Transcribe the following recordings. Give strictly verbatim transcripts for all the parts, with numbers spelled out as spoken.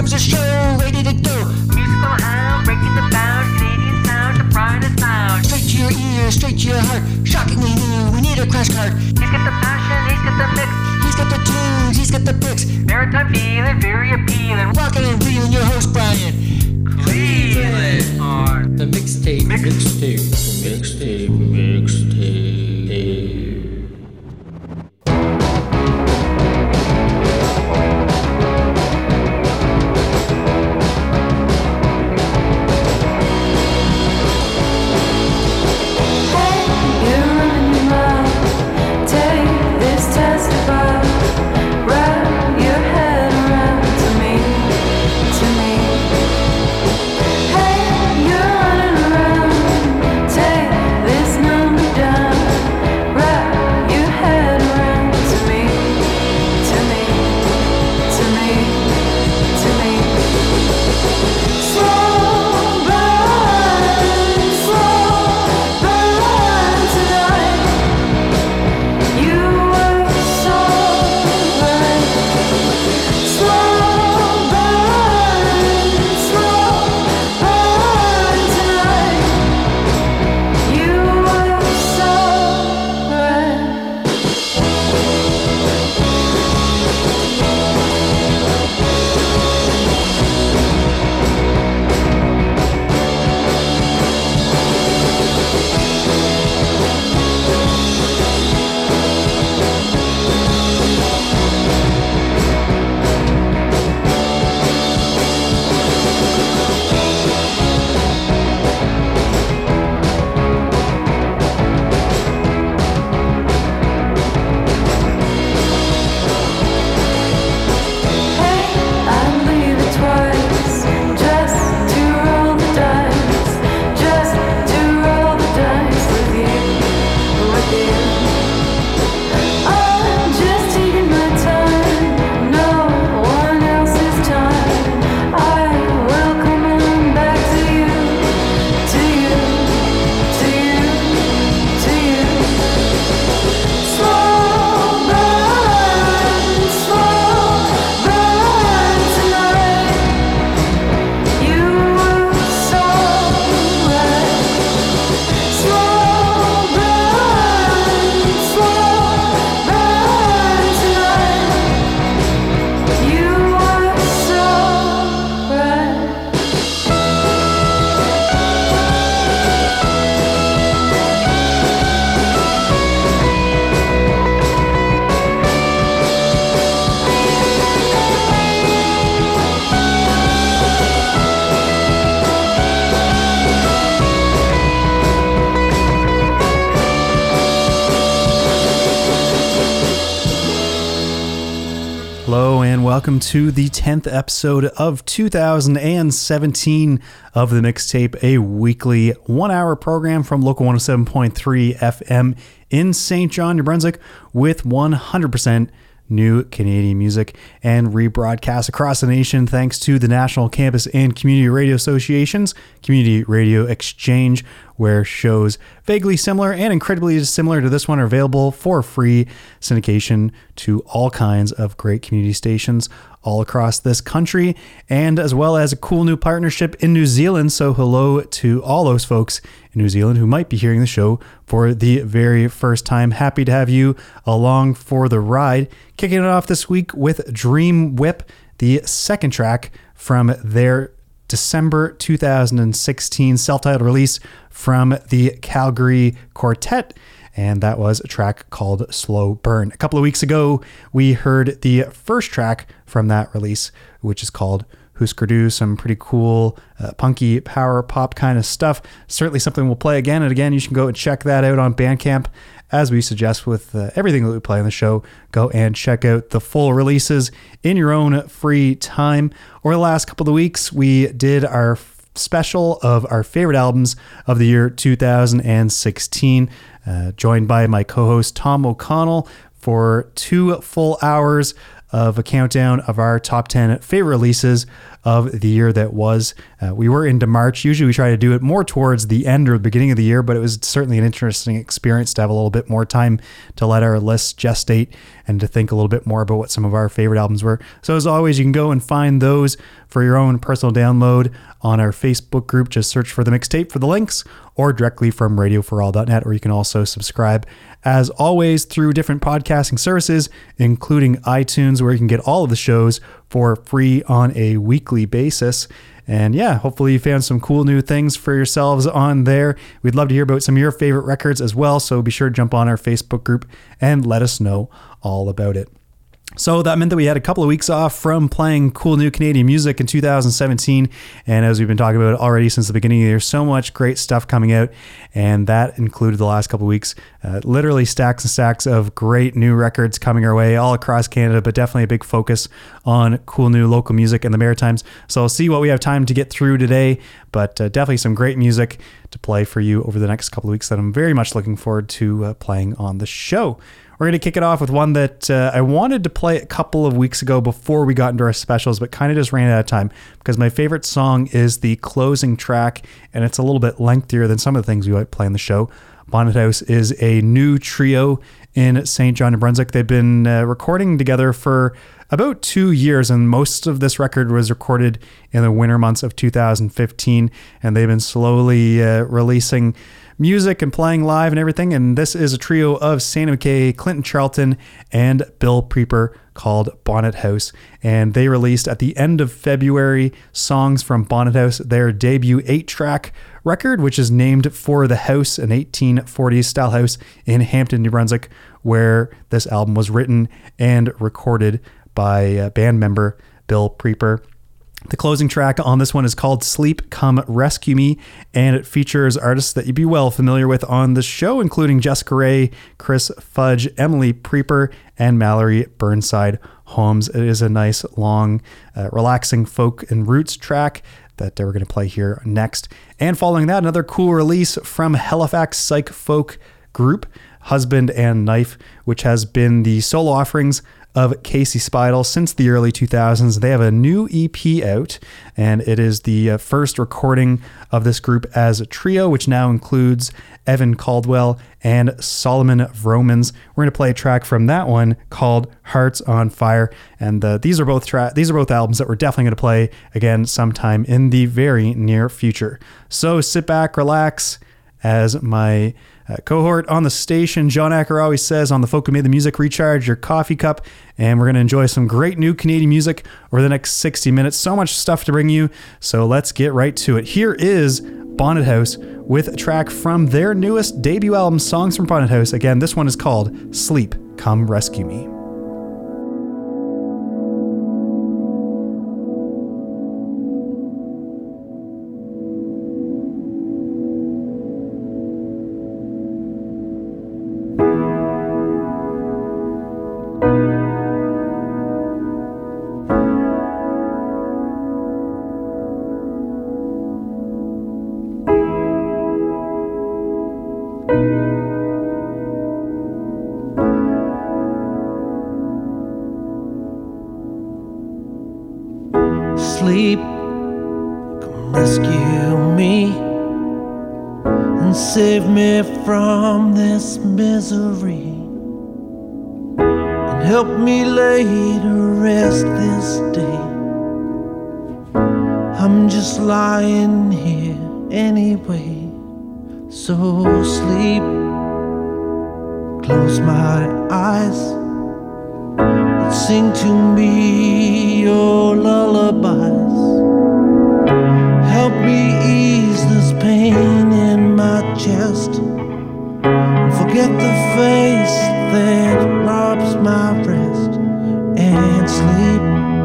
Here's a show ready to go. Musical hound, breaking the bound, Canadian sound, the brightest sound. Straight to your ears, straight to your heart. Shockingly new, we need a crash cart. He's got the passion, he's got the mix. He's got the tunes, he's got the picks. Maritime feeling, very appealing. Rockin' and reeling, your host Brian Cleveland on The mixtape, Mix- mixtape, mixtape, mixtape. Welcome to the tenth episode of two thousand seventeen of The Mixtape, a weekly one-hour program from Local one oh seven point three F M in Saint John, New Brunswick, with one hundred percent new Canadian music and rebroadcast across the nation thanks to the National Campus and Community Radio Association's Community Radio Exchange, where shows vaguely similar and incredibly dissimilar to this one are available for free syndication to all kinds of great community stations all across this country, and as well as a cool new partnership in New Zealand. So hello to all those folks in New Zealand who might be hearing the show for the very first time. Happy to have you along for the ride. Kicking it off this week with Dream Whip, the second track from their December two thousand sixteen self-titled release from the Calgary Quartet, and that was a track called Slow Burn. A couple of weeks ago, we heard the first track from that release, which is called Husker Du, some pretty cool uh, punky power pop kind of stuff. Certainly something we'll play again and again. You should go and check that out on Bandcamp. As we suggest with uh, everything that we play on the show, go and check out the full releases in your own free time. Over the last couple of weeks, we did our special of our favorite albums of the year two thousand sixteen, uh, joined by my co-host Tom O'Connell for two full hours of a countdown of our top ten favorite releases of the year that was. Uh, we were into March. Usually we try to do it more towards the end or the beginning of the year, but it was certainly an interesting experience to have a little bit more time to let our lists gestate and to think a little bit more about what some of our favorite albums were. So as always, you can go and find those for your own personal download on our Facebook group. Just search for The Mixtape for the links, or directly from radio for all dot net, or you can also subscribe as always through different podcasting services, including iTunes, where you can get all of the shows for free on a weekly basis. And yeah, hopefully you found some cool new things for yourselves on there. We'd love to hear about some of your favorite records as well, so be sure to jump on our Facebook group and let us know all about it. So that meant that we had a couple of weeks off from playing cool new Canadian music in two thousand seventeen. And as we've been talking about already since the beginning of the year, so much great stuff coming out. And that included the last couple of weeks, uh, literally stacks and stacks of great new records coming our way all across Canada, but definitely a big focus on cool new local music in the Maritimes. So I'll see what we have time to get through today, but uh, definitely some great music to play for you over the next couple of weeks that I'm very much looking forward to uh, playing on the show. We're going to kick it off with one that uh, I wanted to play a couple of weeks ago before we got into our specials, but kind of just ran out of time because my favorite song is the closing track, and it's a little bit lengthier than some of the things we might play in the show. Bonnet House is a new trio in Saint John, New Brunswick. They've been uh, recording together for about two years, and most of this record was recorded in the winter months of two thousand fifteen, and they've been slowly uh, releasing music and playing live and everything. And this is a trio of Sandy McKay, Clinton Charlton, and Bill Preeper called Bonnet House. And they released at the end of February songs from Bonnet House, their debut eight-track record, which is named for the house, an eighteen forties style house in Hampton, New Brunswick, where this album was written and recorded by uh, band member Bill Preeper. The closing track on this one is called Sleep Come Rescue Me, and it features artists that you'd be well familiar with on the show, including Jessica Ray, Chris Fudge, Emily Preeper, and Mallory Burnside Holmes. It is a nice, long, uh, relaxing folk and roots track that we're going to play here next. And following that, another cool release from Halifax psych folk group, Husband and Knife, which has been the solo offerings of Casey Spidel since the early two thousands. They have a new E P out, and it is the uh, first recording of this group as a trio, which now includes Evan Caldwell and Solomon Vromans. We're going to play a track from that one called Hearts on Fire, and uh, these are both tra- these are both albums that we're definitely going to play again sometime in the very near future. So sit back, relax, as my Uh, cohort on the station, John Acker, always says on the Folk Who Made the Music, recharge your coffee cup, and we're going to enjoy some great new Canadian music over the next sixty minutes. So much stuff to bring you, so let's get right to it. Here is Bonnet House with a track from their newest debut album, Songs from Bonnet House. Again, this one is called Sleep Come Rescue Me. Sleep, come rescue me and save me from this misery, and help me lay to rest this day. I'm just lying here anyway, so sleep, close my eyes, sing to me your lullabies. Help me ease this pain in my chest, and forget the face that robs my rest. And sleep,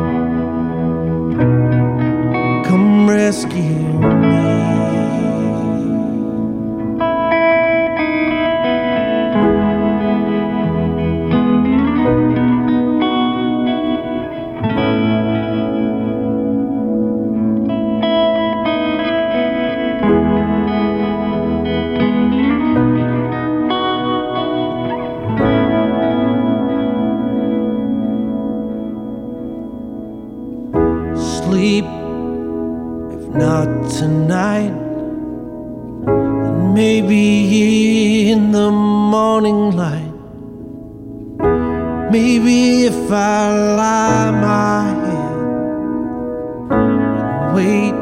come rescue me. sleep. If not tonight, then maybe in the morning light. Maybe if I lie my head and wait.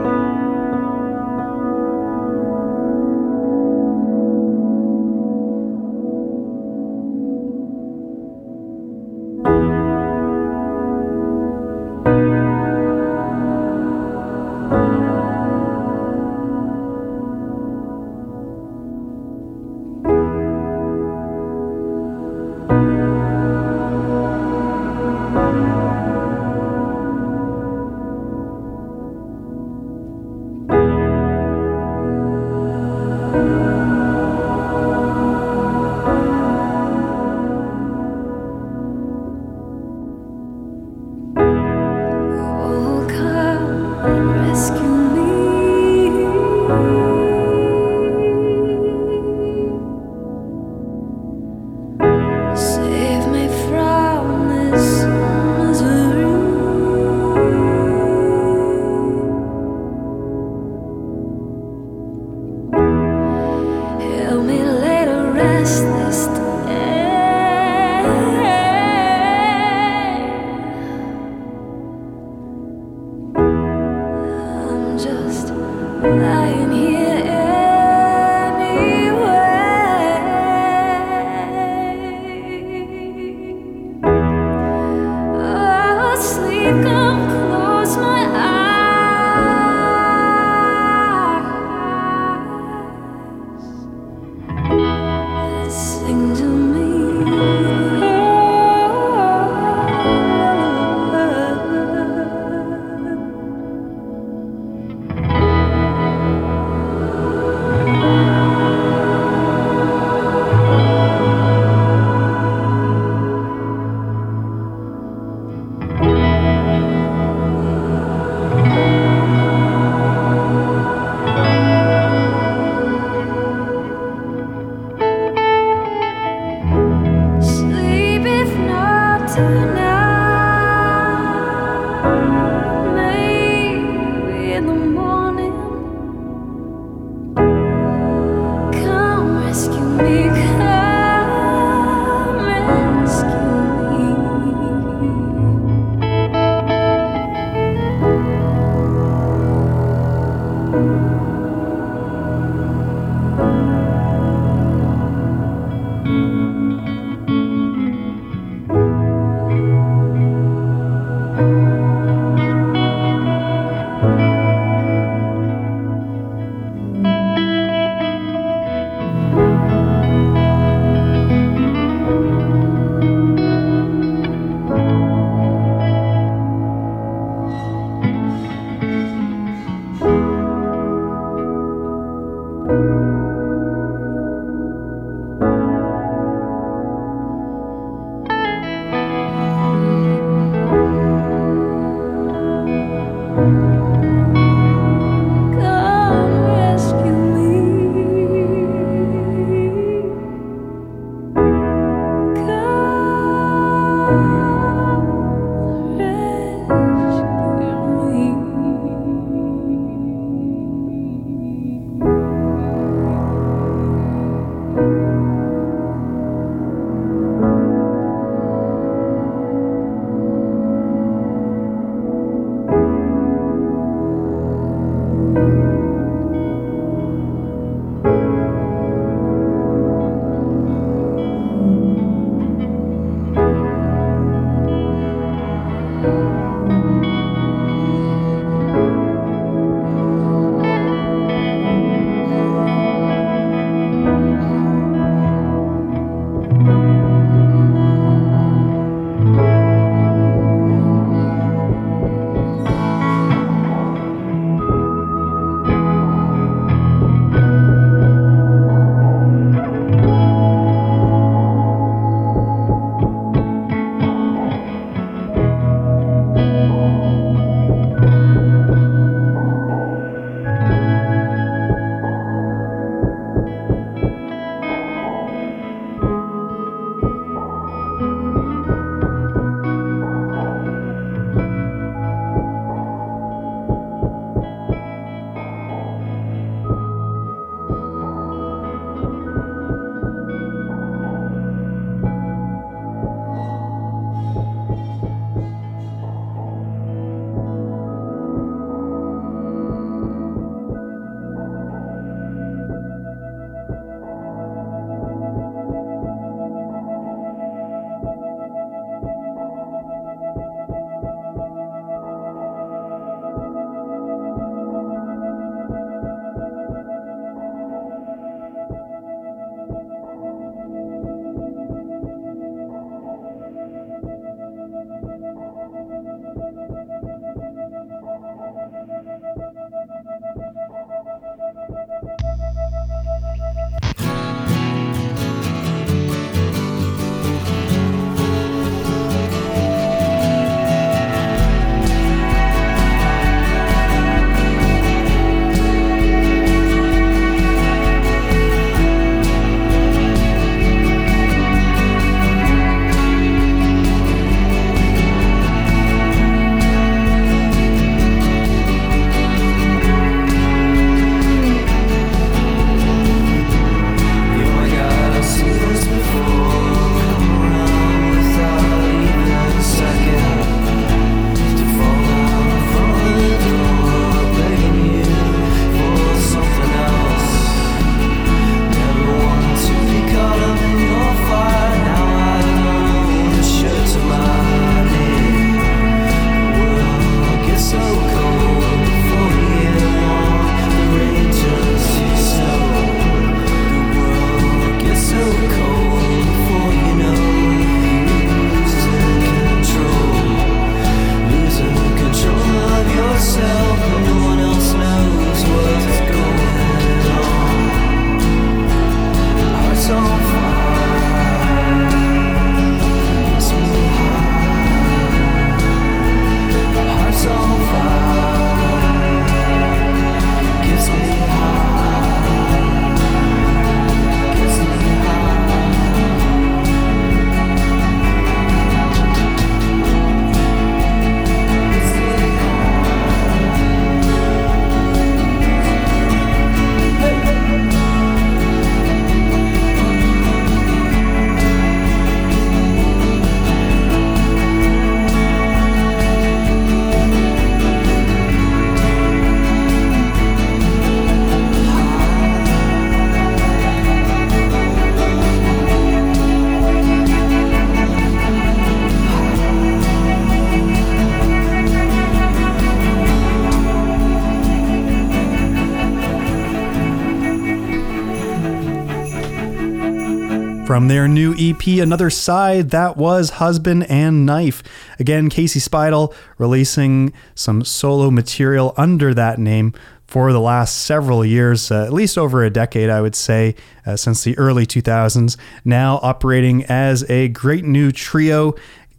From their new E P, Another Side, that was Husband and Knife. Again, Casey Spidel releasing some solo material under that name for the last several years, uh, at least over a decade, I would say, uh, since the early two thousands. Now operating as a great new trio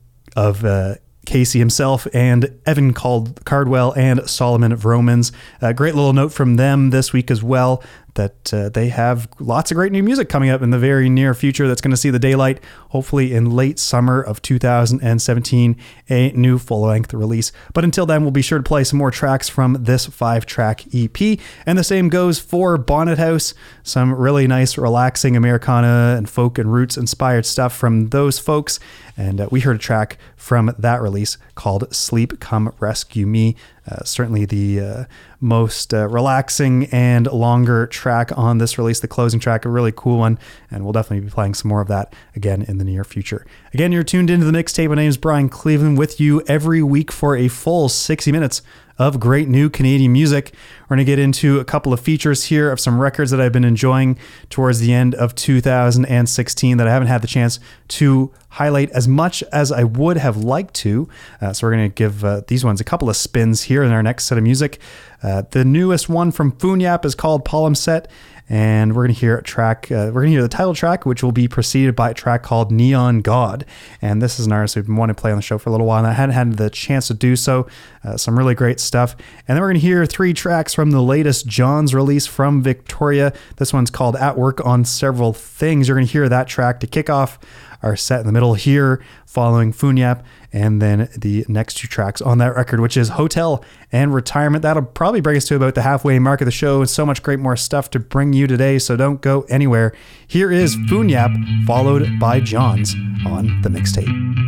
of uh, Casey himself and Evan Cald- Cardwell and Solomon Vromans. A great little note from them this week as well, that uh, they have lots of great new music coming up in the very near future that's going to see the daylight, hopefully in late summer of two thousand seventeen, a new full-length release. But until then, we'll be sure to play some more tracks from this five-track E P. And the same goes for Bonnet House, some really nice, relaxing Americana and folk and roots-inspired stuff from those folks. And uh, we heard a track from that release called Sleep Come Rescue Me. Uh, certainly the uh, most uh, relaxing and longer track on this release, the closing track, a really cool one, and we'll definitely be playing some more of that again in the near future. Again, you're tuned into the Mixtape. My name is Brian Cleveland, with you every week for a full sixty minutes of great new Canadian music. We're going to get into a couple of features here of some records that I've been enjoying towards the end of two thousand sixteen that I haven't had the chance to highlight as much as I would have liked to. Uh, so we're going to give uh, these ones a couple of spins here in our next set of music. Uh, the newest one from Funyap is called Palimpsest, and we're going to hear a track, uh, we're going to hear the title track, which will be preceded by a track called Neon God. And this is an artist we've been wanting to play on the show for a little while, and I hadn't had the chance to do so. Uh, some really great stuff. And then we're going to hear three tracks from the latest John's release from Victoria. This one's called At Work on Several Things. You're going to hear that track to kick off our set in the middle here, following Funyap, and then the next two tracks on that record, which is Hotel and Retirement. That'll probably bring us to about the halfway mark of the show, and so much great more stuff to bring you today, so don't go anywhere. Here is Funyap, followed by Johns on the Mixtape.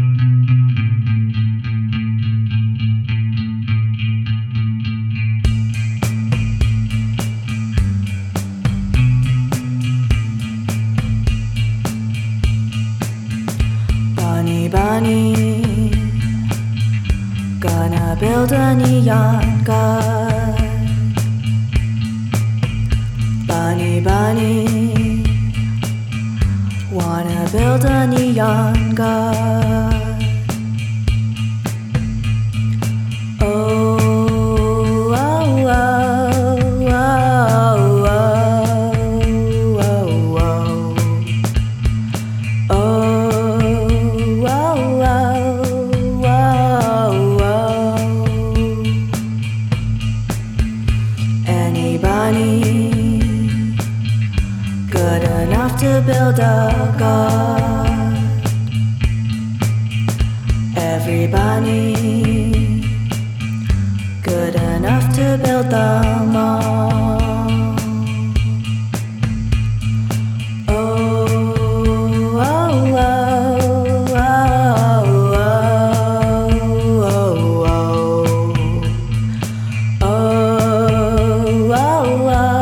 Bunny, bunny, gonna build a neon god. Bunny, bunny, wanna build a neon god. Oh, oh, oh, oh, oh, oh, oh, oh. To build a god. Everybody good enough to build them all. Oh, oh, oh, oh, oh, oh, oh, oh, oh, oh.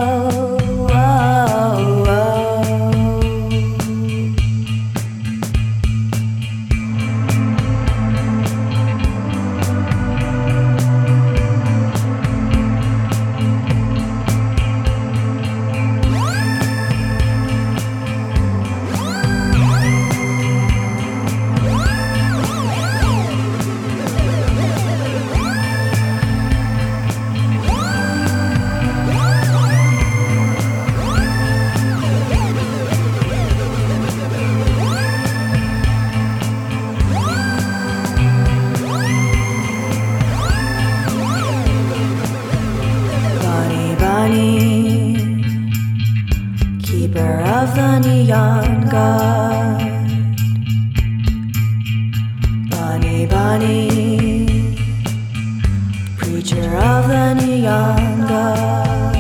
Keeper of the neon god. Bunny, bunny, preacher of the neon god.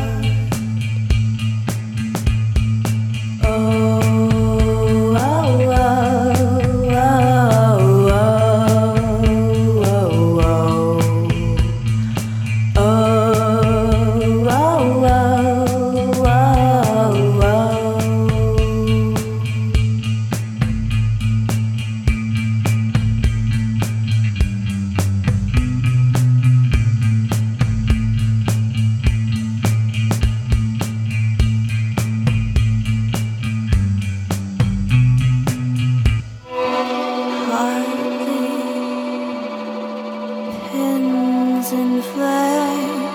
Oh, oh, oh, oh, oh, oh, oh, oh, oh, oh, oh. hands in flame,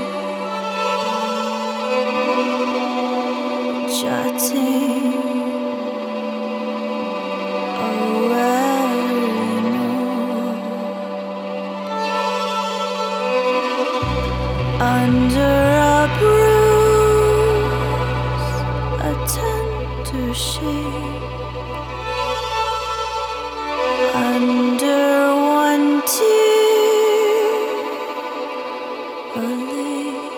jutting away north. Under a bruise, a tender shade. Under one tear, a lake.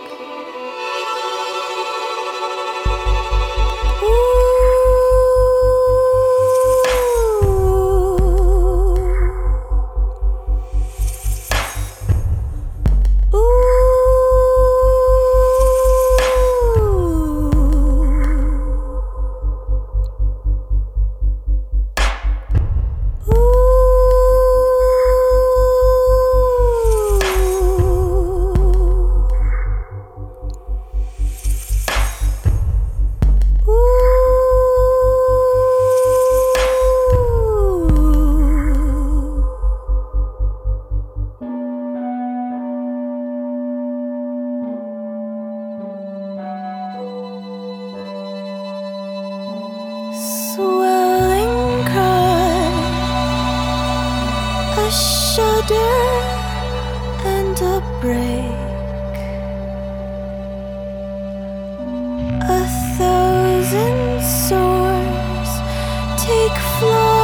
Swelling cry, a shudder and a break, a thousand swords take flight.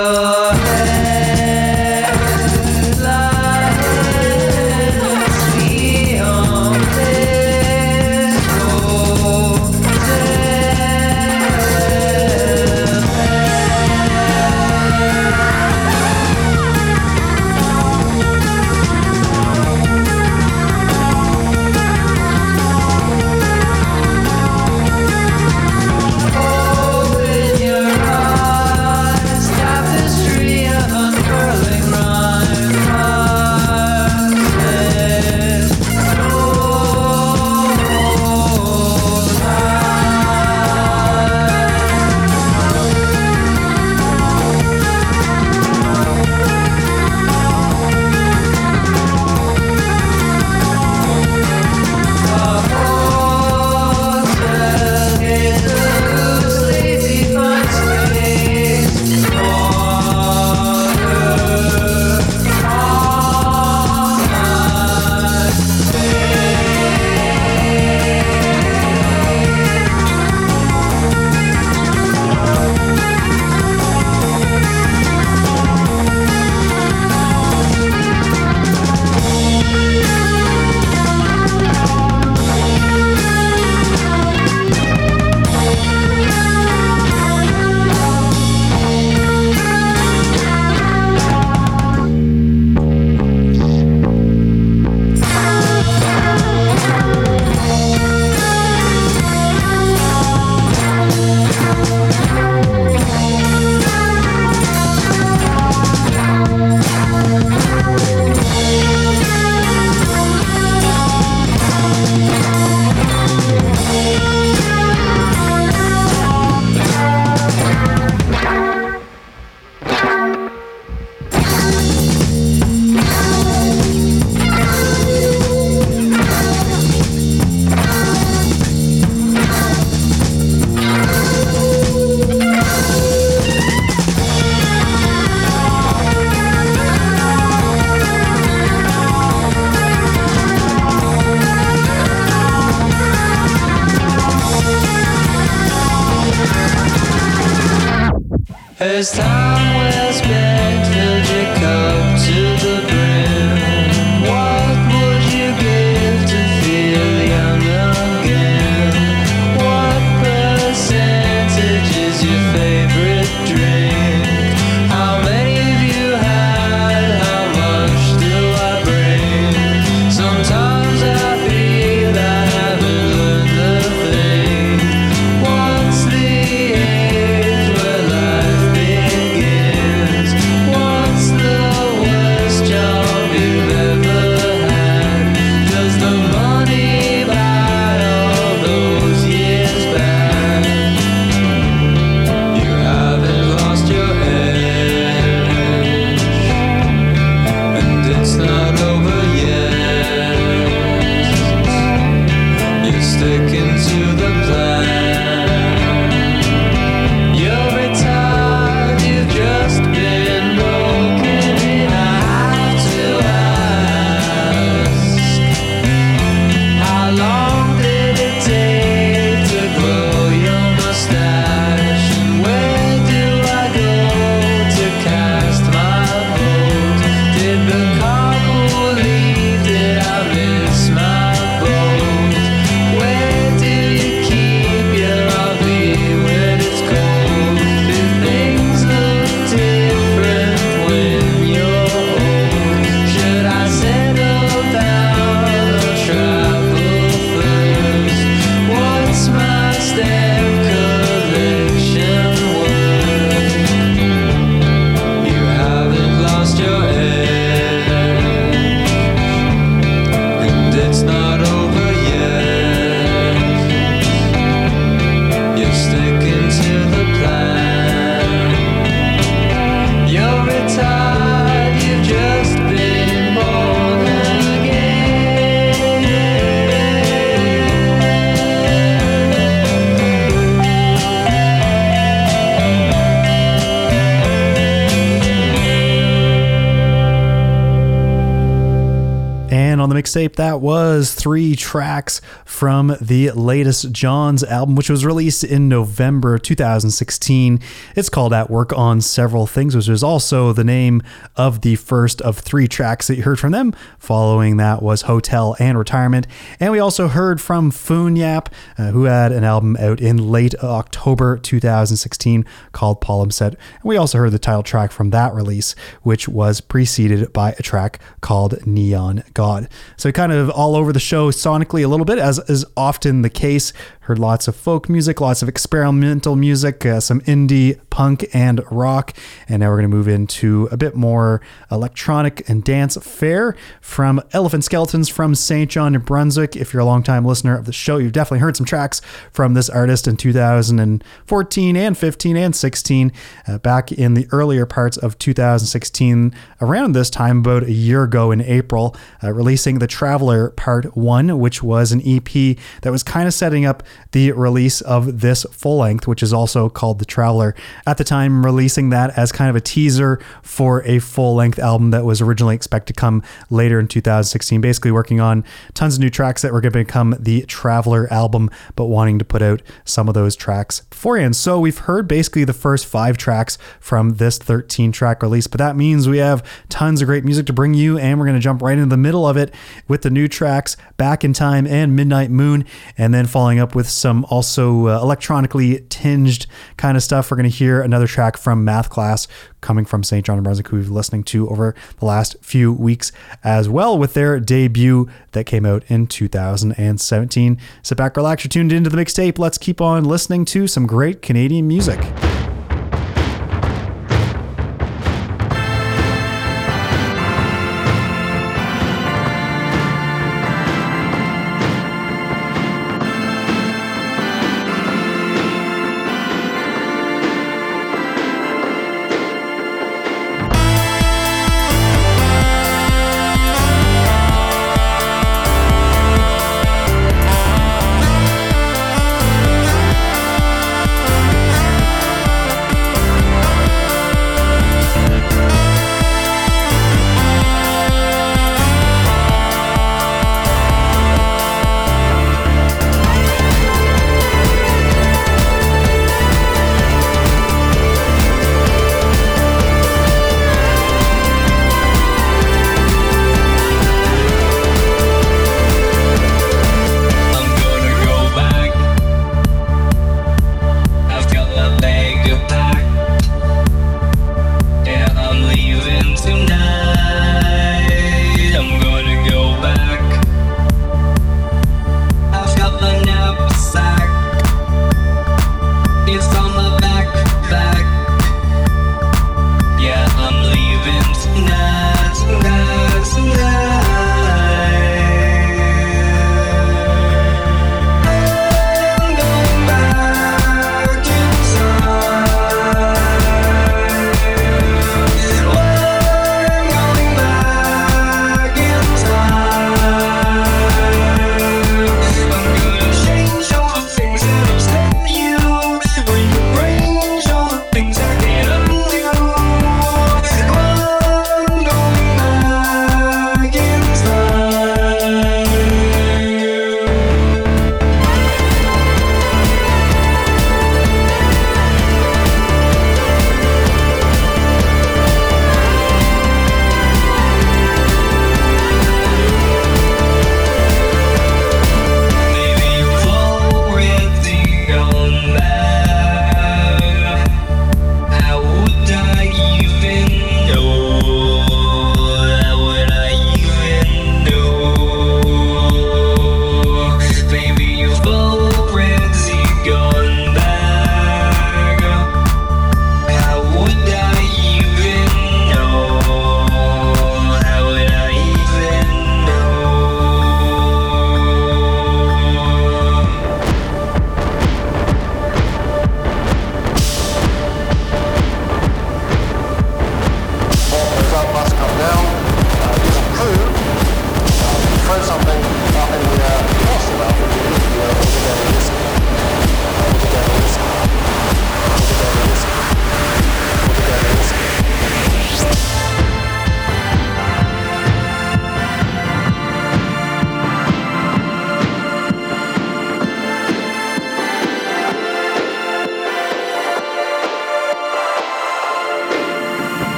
your head lies beyond this Open your eyes, tapestry of uncurling rhyme. Darkness, no As time well spent filled your cup to the brim, what would you give to feel young again? What percentage is your favorite drink? How many have you had? How much do I bring? Sometimes I feel I haven't learned a thing. What's the age where life begins? And on the mixtape, that was three tracks from the latest Johns album, which was released in November two thousand sixteen. It's called At Work on Several Things, which is also the name of the first of three tracks that you heard from them. Following that was Hotel and Retirement. And we also heard from Foon Yap, uh, who had an album out in late October two thousand sixteen called Palimpsest. And we also heard the title track from that release, which was preceded by a track called Neon God. So kind of all over the show sonically a little bit, as is often the case. Heard lots of folk music, lots of experimental music, uh, some indie, punk, and rock. And now we're going to move into a bit more electronic and dance fare from Elephant Skeletons from Saint John, New Brunswick. If you're a longtime listener of the show, you've definitely heard some tracks from this artist in two thousand fourteen and fifteen and sixteen. Uh, back in the earlier parts of two thousand sixteen, around this time, about a year ago in April, uh, releasing The Traveler Part one, which was an E P that was kind of setting up the release of this full length, which is also called The Traveler. At the time, releasing that as kind of a teaser for a full length album that was originally expected to come later in two thousand sixteen, basically working on tons of new tracks that were going to become the Traveler album, but wanting to put out some of those tracks beforehand. So we've heard basically the first five tracks from this thirteen track release, but that means we have tons of great music to bring you, and we're going to jump right into the middle of it with the new tracks Back in Time and Midnight Moon, and then following up with some also uh, electronically tinged kind of stuff. We're going to hear another track from Math Class coming from Saint John, New Brunswick, who we've been listening to over the last few weeks as well, with their debut that came out in two thousand seventeen. Sit back, relax, you're tuned into the mixtape. Let's keep on listening to some great Canadian music. Thank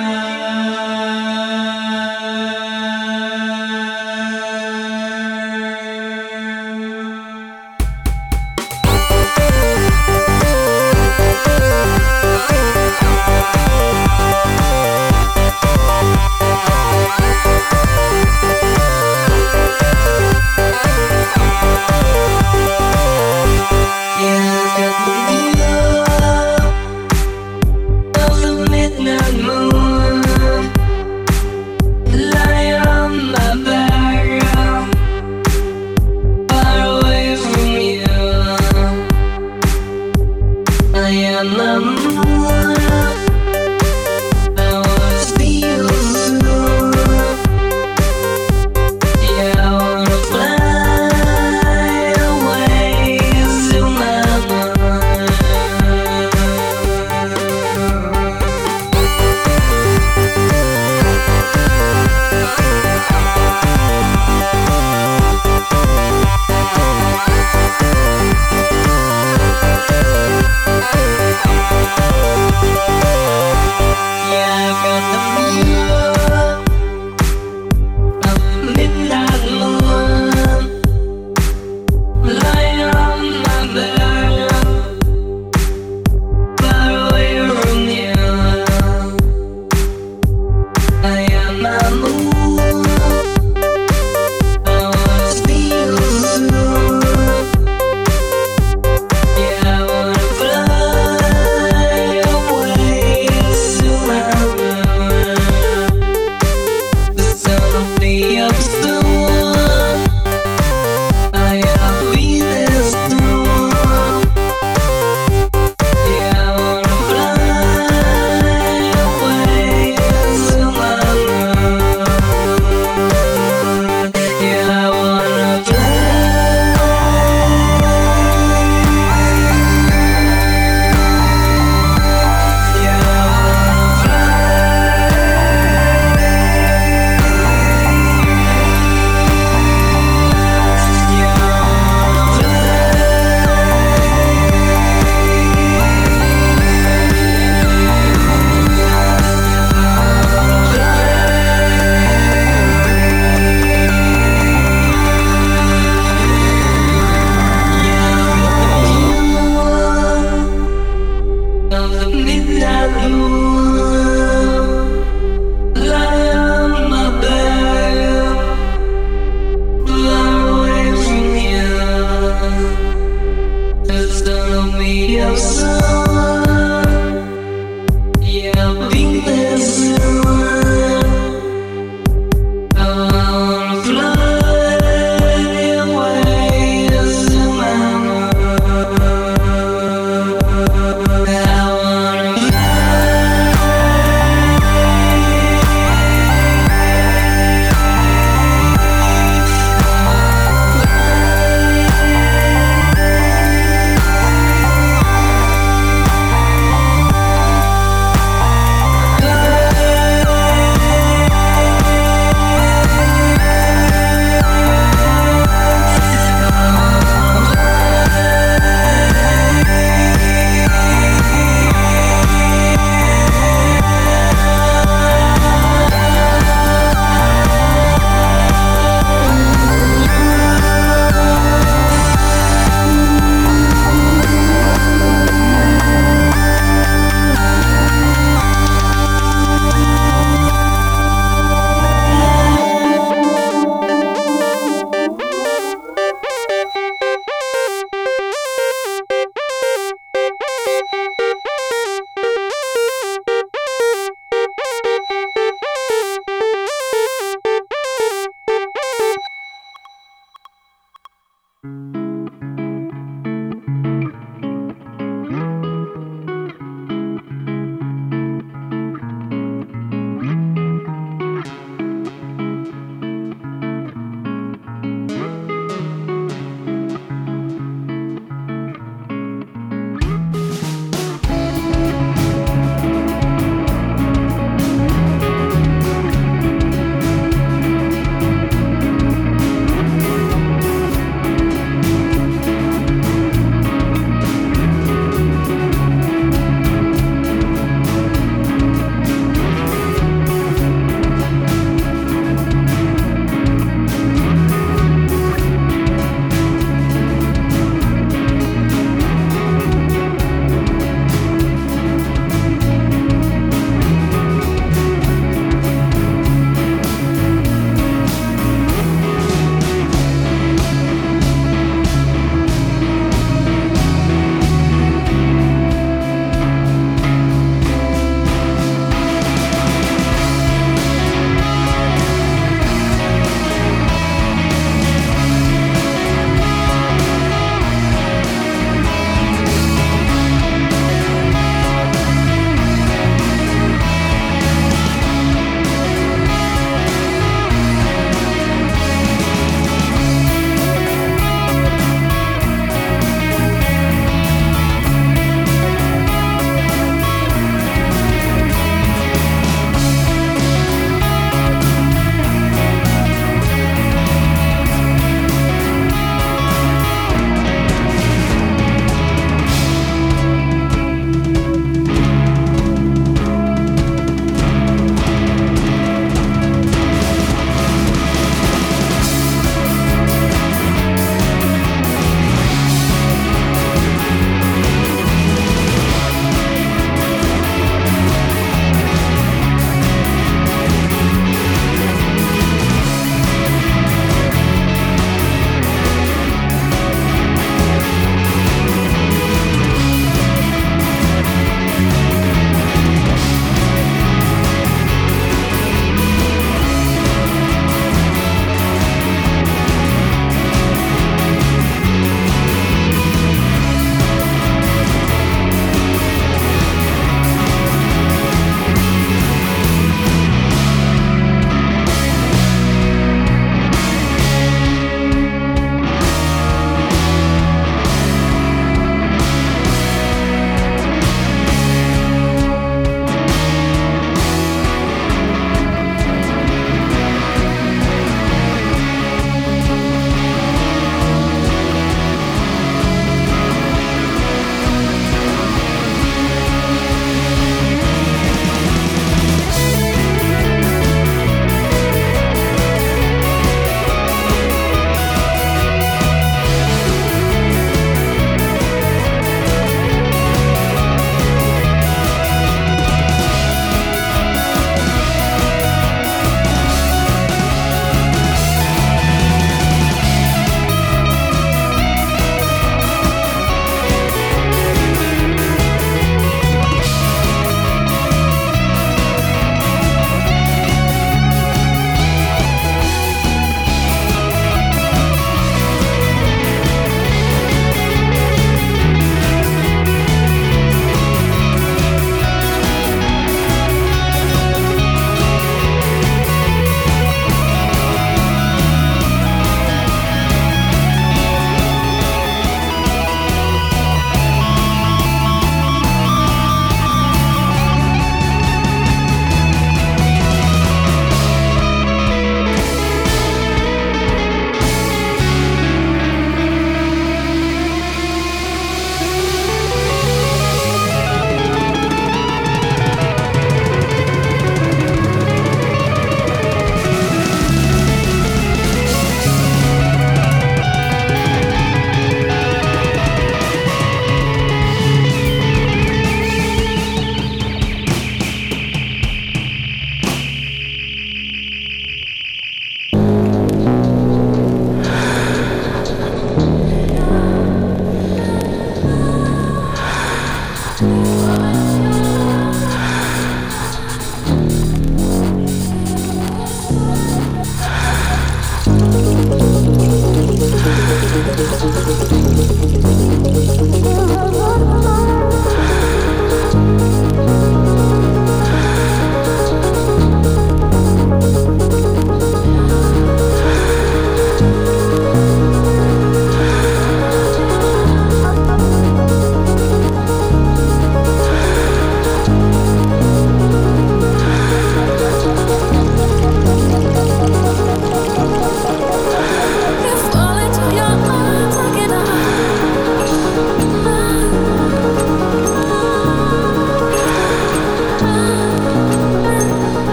Fly away to my moon.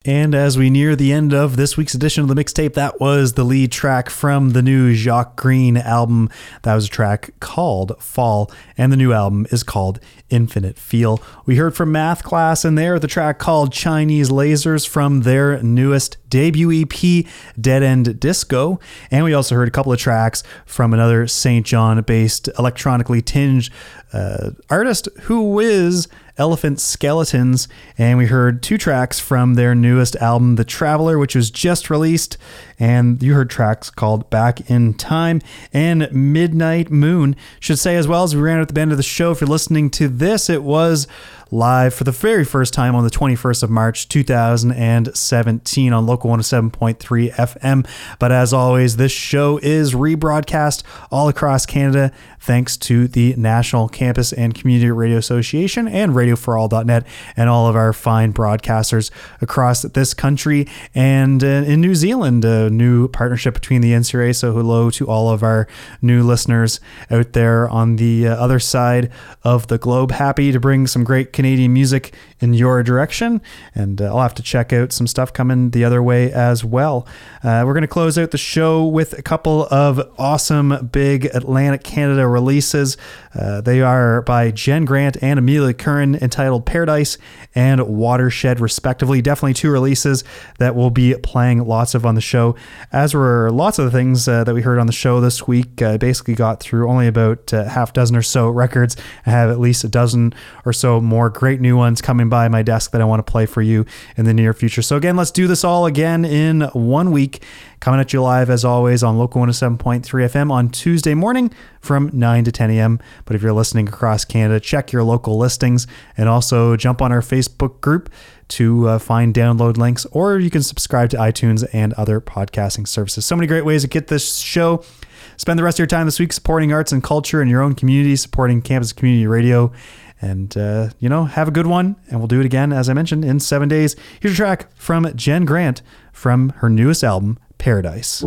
And as we near the end of this week's edition of the mixtape, that was the lead track from the new Jacques Green album. That was a track called Fall, and the new album is called Infinite Feel. We heard from Math Class in there, the track called Chinese Lasers from their newest debut E P, Dead End Disco. And we also heard a couple of tracks from another Saint John-based electronically tinged uh, artist who is Elephant Skeletons, and we heard two tracks from their newest album, The Traveler, which was just released, and you heard tracks called Back in Time and Midnight Moon. Should say as well, as we ran at the end of the show, if you're listening to this, it was live for the very first time on the twenty-first of March, two thousand seventeen on Local one oh seven point three F M. But as always, this show is rebroadcast all across Canada thanks to the National Campus and Community Radio Association and radio for all dot net and all of our fine broadcasters across this country and uh, in New Zealand, a new partnership between the N C R A. So hello to all of our new listeners out there on the uh, other side of the globe. Happy to bring some great Canadian music in your direction, and uh, I'll have to check out some stuff coming the other way as well. Uh, we're going to close out the show with a couple of awesome big Atlantic Canada releases. Uh, they are by Jen Grant and Amelia Curran, entitled Paradise and Watershed, respectively. Definitely two releases that we'll be playing lots of on the show, as were lots of the things uh, that we heard on the show this week. I uh, basically got through only about a uh, half dozen or so records. I have at least a dozen or so more great new ones coming by my desk that I want to play for you in the near future. So again, let's do this all again in one week. Coming at you live, as always, on Local one oh seven point three F M on Tuesday morning from nine to ten a.m. But if you're listening across Canada, check your local listings and also jump on our Facebook group to uh, find download links, or you can subscribe to iTunes and other podcasting services. So many great ways to get this show. Spend the rest of your time this week supporting arts and culture in your own community, supporting campus community radio. And, uh, you know, have a good one. And we'll do it again, as I mentioned, in seven days. Here's a track from Jen Grant from her newest album, Paradise.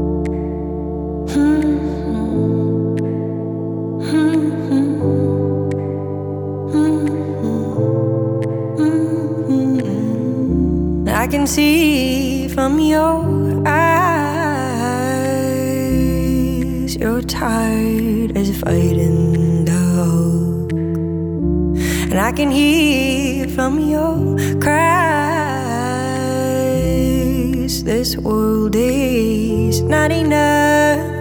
I can see from your eyes you're tired as fighting dog, and I can hear from your cries this world is not enough.